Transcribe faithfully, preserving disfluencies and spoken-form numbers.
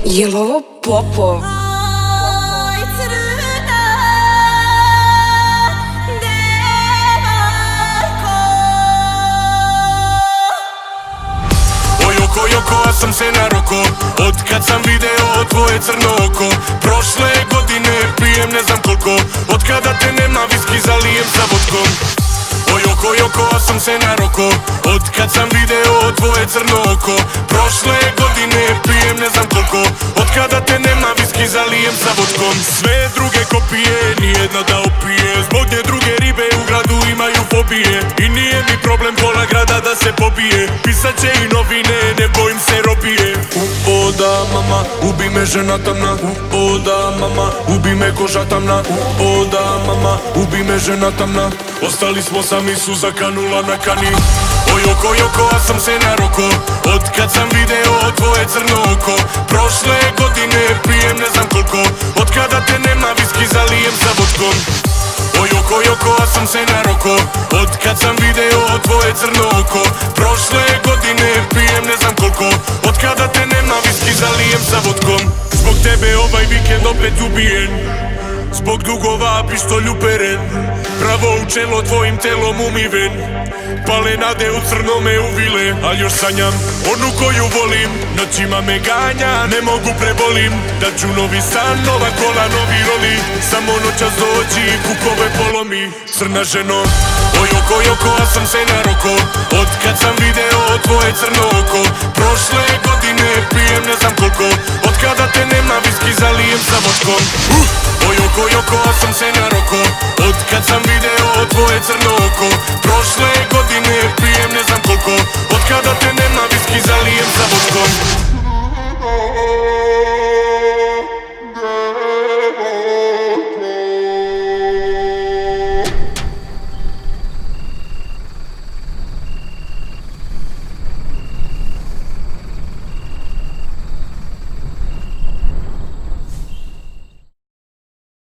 Jel' ovo Popov? Joko, joko, a sam se naroko od kad sam video tvoje crno oko. Prošle godine pijem ne znam koliko, od kada te nema viski zalijem sa vodkom. O joko, joko, a sam se naroko od kad sam video tvoje crno oko. Prošle godine pijem ne znam koliko, od kada te nema viski zalijem sa vodkom. Sve druge kopije, nijedna da opije, zbog nje druge ribe u gradu imaju fobije. I nije mi problem pola grada da se pobije, pisat će i novine, ne bojim se robije. U o da mama, ubi me žena tamna. U o da mama, ubi me koža tamna. U o da mama, ubi me žena tamna. Ostali smo sami, suza kanula na kani. O joko, joko, a sam se naroko od kad sam video tvoje crno oko. Prošle godine pijem ne znam koliko, od kada te nema viski zalijem sa vodkom. O joko, joko, a sam se naroko od kad sam video tvoje crno oko. Prošle godine pijem ne znam koliko, od kada te nema viski zalijem sa vodkom. Zbog tebe ovaj vikend opet ubijen, zbog dugova pištolj uperen, pravo u čelo tvojim telom umiven. Pale nade u crno me uvile, al još sanjam onu koju volim. Noćima me ganja, ne mogu prebolim, da ću novi san, nova kola, novi roli. Samo noćas dođi, kukove polomi, crna ženo. O joko, joko, a sam se naroko od kad sam video tvoje crno oko. Prošle godine pijem ne znam koliko, od kada te nema viski zalijem sa vodkom. O joko, joko, a sam se naroko od kad sam video tvoje crno oko. Prošle